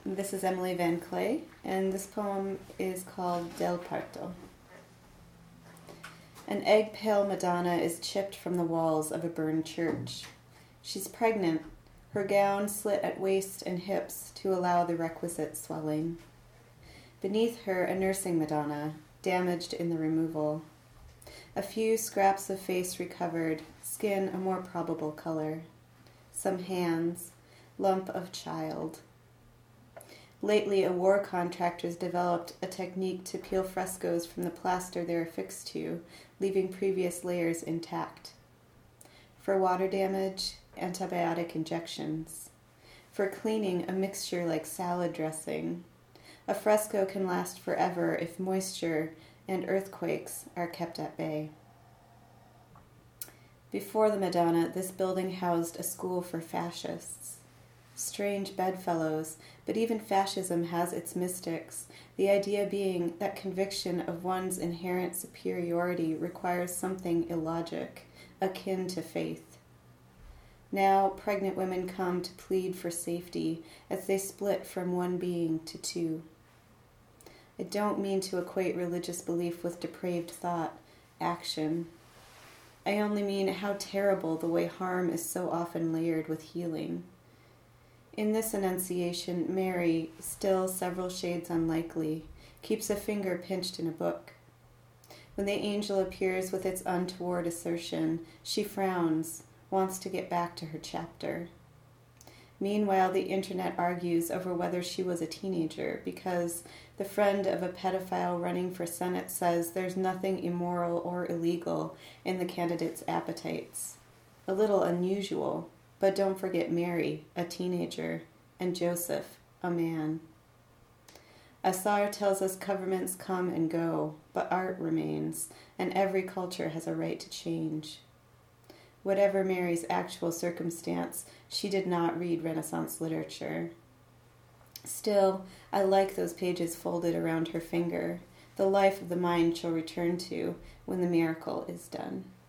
This is Emily Van Clay, and this poem is called Del Parto. An egg-pale Madonna is chipped from the walls of a burned church. She's pregnant, her gown slit at waist and hips to allow the requisite swelling. Beneath her, a nursing Madonna, damaged in the removal. A few scraps of face recovered, skin a more probable color. Some hands, lump of child. Lately, a war contractor's developed a technique to peel frescoes from the plaster they're affixed to, leaving previous layers intact. For water damage, antibiotic injections. For cleaning, a mixture like salad dressing. A fresco can last forever if moisture and earthquakes are kept at bay. Before the Madonna, this building housed a school for fascists. Strange bedfellows, but even fascism has its mystics, the idea being that conviction of one's inherent superiority requires something illogic, akin to faith. Now, pregnant women come to plead for safety as they split from one being to two. I don't mean to equate religious belief with depraved thought, action. I only mean how terrible the way harm is so often layered with healing. In this Annunciation, Mary, still several shades unlikely, keeps a finger pinched in a book. When the angel appears with its untoward assertion, she frowns, wants to get back to her chapter. Meanwhile, the internet argues over whether she was a teenager because the friend of a pedophile running for Senate says there's nothing immoral or illegal in the candidate's appetites. A little unusual. But don't forget Mary, a teenager, and Joseph, a man. Asar tells us governments come and go, but art remains, and every culture has a right to change. Whatever Mary's actual circumstance, she did not read Renaissance literature. Still, I like those pages folded around her finger, the life of the mind she'll return to when the miracle is done.